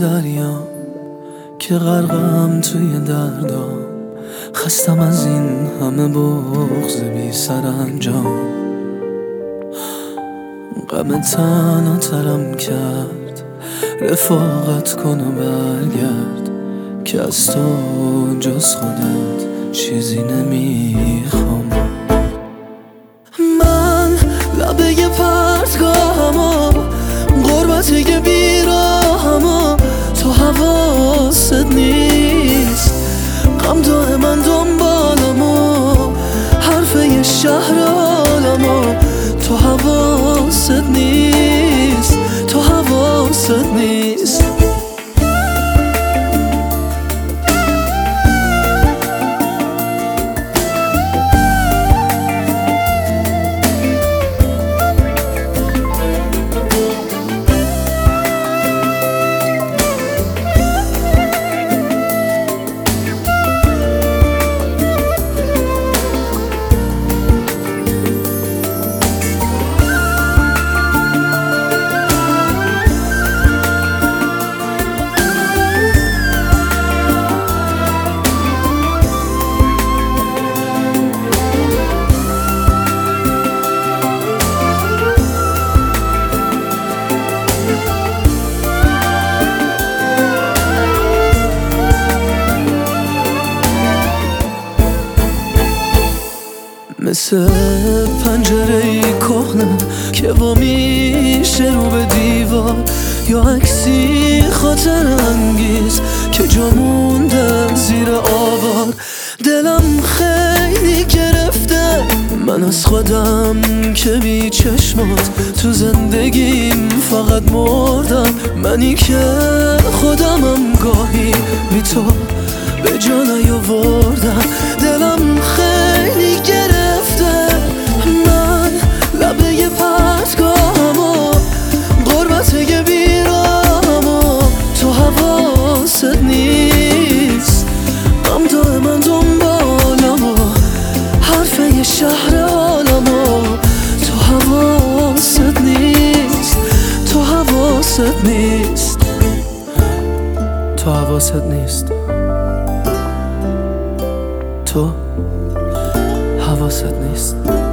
دریام که غرقم توی دردام، خستم از این همه بغض بی سرانجام. غم تنها ترم کرد، رفاقت کن و برگرد که از تو جز خودت چیزی نمیخوام. من لبه پرتگاهمو، غربت یه بیراهمو، تو حواست نیست. غم دائما دنبالمو، حرف یه شهر عالمو، تو حواست نیست، تو حواست نیست. مثل پنجره کهنه که وا میشه رو به دیوار، یا عکسی خاطر انگیز که جا مونده زیر آوار. دلم خیلی گرفته من از خودم که بی چشمات تو زندگیم فقط مردم. منی که خودمم گاهی بی تو به جا نیاوردم. دلم خیلی گرفته من لبه پرتگاهمو، غربت یه بیراهمو، تو حواست نیست. غم دائما دنبالمو، حرف یه شهر عالمو، تو حواست نیست، تو حواست نیست، تو حواست نیست، تو حواست نیست.